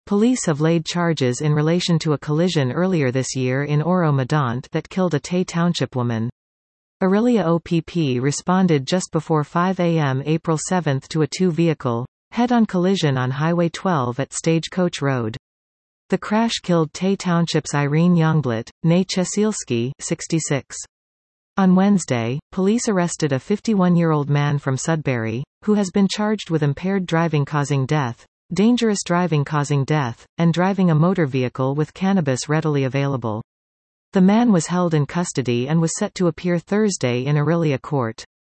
Police have laid charges in relation to a collision earlier this year in Oro-Medonte that killed a Tay Township woman. Orillia OPP responded just before 5 a.m. April 7 to a two-vehicle, head-on collision on Highway 12 at Stagecoach Road. The crash killed Tay Township's Irene Youngblood, née Chesilski, 66. On Wednesday, police arrested a 51-year-old man from Sudbury, who has been charged with impaired driving causing death, dangerous driving causing death, and driving a motor vehicle with cannabis readily available. The man was held in custody and was set to appear Thursday in Orillia Court.